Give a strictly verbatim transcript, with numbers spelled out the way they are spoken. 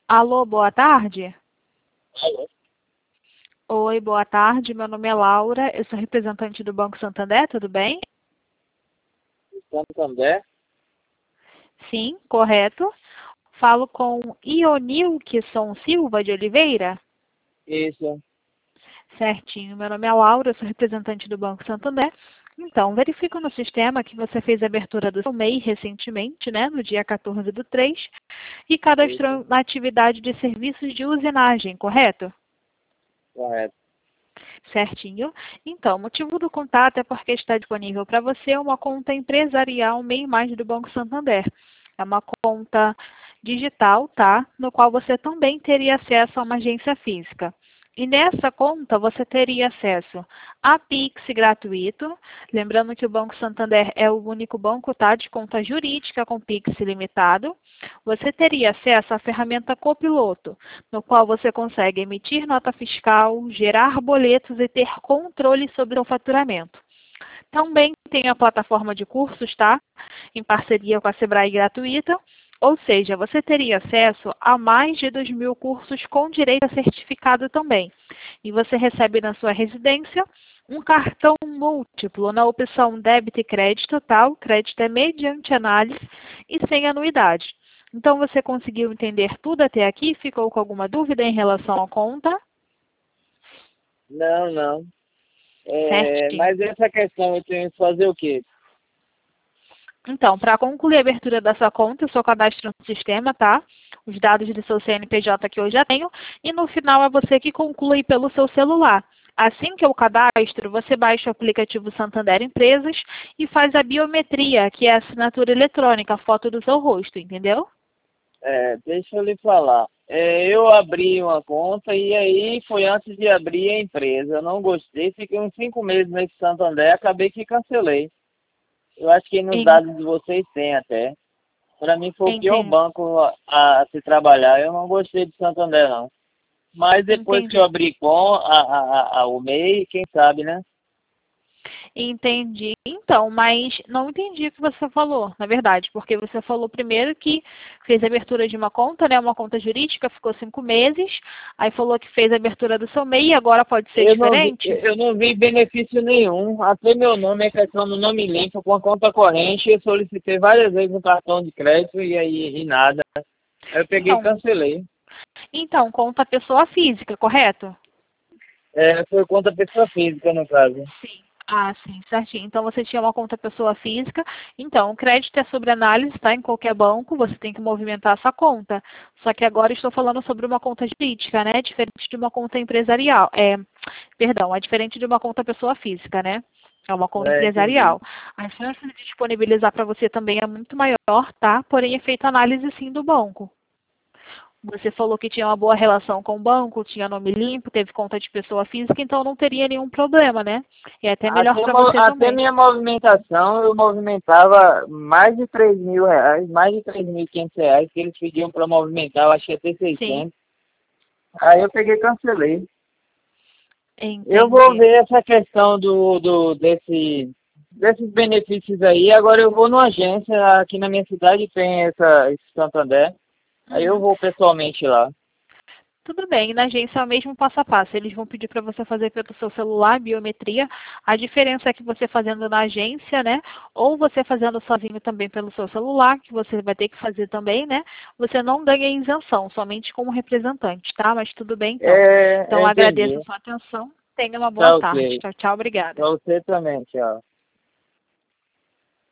Alô, boa tarde. Alô? Oi, boa tarde. Meu nome é Laura, eu sou representante do Banco Santander, tudo bem? Santander? Sim, correto. Falo com Ionilson Silva de Oliveira? Isso. Certinho. Meu nome é Laura, eu sou representante do Banco Santander. Então, verifico no sistema que você fez a abertura do seu M E I recentemente, né, no dia quatorze do três, e Isso. cadastrou na atividade de serviços de usinagem, correto? Correto. Certinho. Então, o motivo do contato é porque está disponível para você uma conta empresarial M E I Mais do Banco Santander. É uma conta digital, tá? No qual você também teria acesso a uma agência física. E nessa conta você teria acesso a Pix gratuito. Lembrando que o Banco Santander é o único banco, tá, de conta jurídica com Pix ilimitado. Você teria acesso à ferramenta Copiloto, no qual você consegue emitir nota fiscal, gerar boletos e ter controle sobre o faturamento. Também tem a plataforma de cursos, tá? Em parceria com a Sebrae gratuita. Ou seja, você teria acesso a mais de dois mil cursos com direito a certificado também. E você recebe na sua residência um cartão múltiplo na opção débito e crédito, tá? O crédito é mediante análise e sem anuidade. Então, você conseguiu entender tudo até aqui? Ficou com alguma dúvida em relação à conta? Não, não. É, Certinho. mas essa questão eu tenho que fazer o quê? Então, para concluir a abertura da sua conta, eu sou cadastro no sistema, tá? Os dados do seu C N P J que eu já tenho. E no final é você que conclui pelo seu celular. Assim que eu cadastro, você baixa o aplicativo Santander Empresas e faz a biometria, que é a assinatura eletrônica, a foto do seu rosto, entendeu? É, deixa eu lhe falar. É, eu abri uma conta e aí foi antes de abrir a empresa. Eu não gostei, fiquei uns cinco meses nesse Santander, acabei que cancelei. Eu acho que nos En- dados de vocês tem até. Para mim foi o pior Entendi. banco a, a se trabalhar. Eu não gostei de Santander, não. Mas depois que eu Entendi. abri com a, a, a, a- o M E I, quem sabe, né? Entendi. Então, mas não entendi o que você falou, na verdade, porque você falou primeiro que fez a abertura de uma conta, né, uma conta jurídica, ficou cinco meses, aí falou que fez a abertura do seu M E I, agora pode ser Eu não vi, diferente? eu não vi benefício nenhum. Até meu nome é questão do nome limpo com a conta corrente. Eu solicitei várias vezes um cartão de crédito e aí e nada. Aí eu peguei e Então, cancelei. então, conta pessoa física, correto? É, foi conta pessoa física, no caso. Sim. Ah, sim, certinho. Então você tinha uma conta pessoa física. Então, o crédito é sobre análise, tá? Em qualquer banco, você tem que movimentar essa conta. Só que agora estou falando sobre uma conta jurídica, né? Diferente de uma conta empresarial. É, perdão, é diferente de uma conta pessoa física, né? É uma conta É, entendi. empresarial. A chance de disponibilizar para você também é muito maior, tá? Porém, é feita análise sim do banco. Você falou que tinha uma boa relação com o banco, tinha nome limpo, teve conta de pessoa física, então não teria nenhum problema, né? E é até melhor Até, para mo- você até também. minha movimentação, eu movimentava mais de três mil reais, mais de três mil e quinhentos reais que eles pediam para movimentar, eu achei até Sim, seiscentos. Aí eu peguei e cancelei. Eu vou entendi. ver essa questão do, do desse, desses benefícios aí. Agora eu vou numa agência, aqui na minha cidade tem essa, esse Santander. Aí eu Uhum. vou pessoalmente lá. Tudo bem, na agência é o mesmo passo a passo. Eles vão pedir para você fazer pelo seu celular, biometria. A diferença é que você fazendo na agência, né? Ou você fazendo sozinho também pelo seu celular, que você vai ter que fazer também, né? Você não ganha isenção, somente como representante, tá? Mas tudo bem então. É, Então eu agradeço a entendi. sua atenção. Tenha uma boa Tá tarde. ok. Tchau, tchau. Obrigada. Pra você também, tchau.